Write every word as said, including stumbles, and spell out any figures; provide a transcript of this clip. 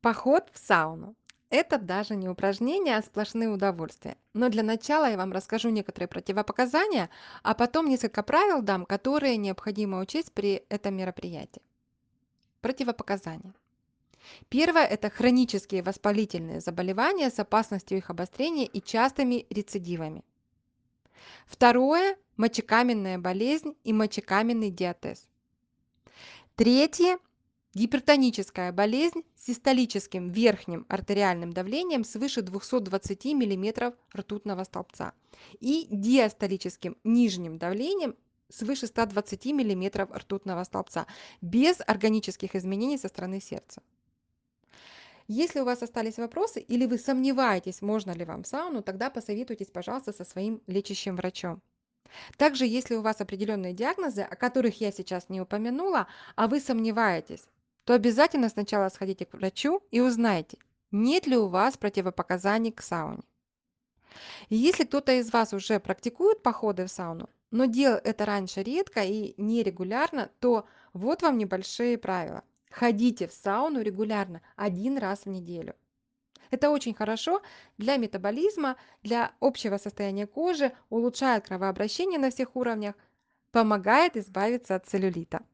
Поход в сауну. Это даже не упражнение, а сплошные удовольствия. Но для начала я вам расскажу некоторые противопоказания, а потом несколько правил дам, которые необходимо учесть при этом мероприятии. Противопоказания. Первое – это хронические воспалительные заболевания с опасностью их обострения и частыми рецидивами. Второе – мочекаменная болезнь и мочекаменный диатез. Третье – гипертоническая болезнь с систолическим верхним артериальным давлением свыше двухсот двадцати миллиметров ртутного столбца и диастолическим нижним давлением свыше ста двадцати миллиметров ртутного столбца без органических изменений со стороны сердца. Если у вас остались вопросы или вы сомневаетесь, можно ли вам сауну, тогда посоветуйтесь, пожалуйста, со своим лечащим врачом. Также, если у вас определенные диагнозы, о которых я сейчас не упомянула, а вы сомневаетесь, то обязательно сначала сходите к врачу и узнайте, нет ли у вас противопоказаний к сауне. И если кто-то из вас уже практикует походы в сауну, но делал это раньше редко и нерегулярно, то вот вам небольшие правила. Ходите в сауну регулярно, один раз в неделю. Это очень хорошо для метаболизма, для общего состояния кожи, улучшает кровообращение на всех уровнях, помогает избавиться от целлюлита.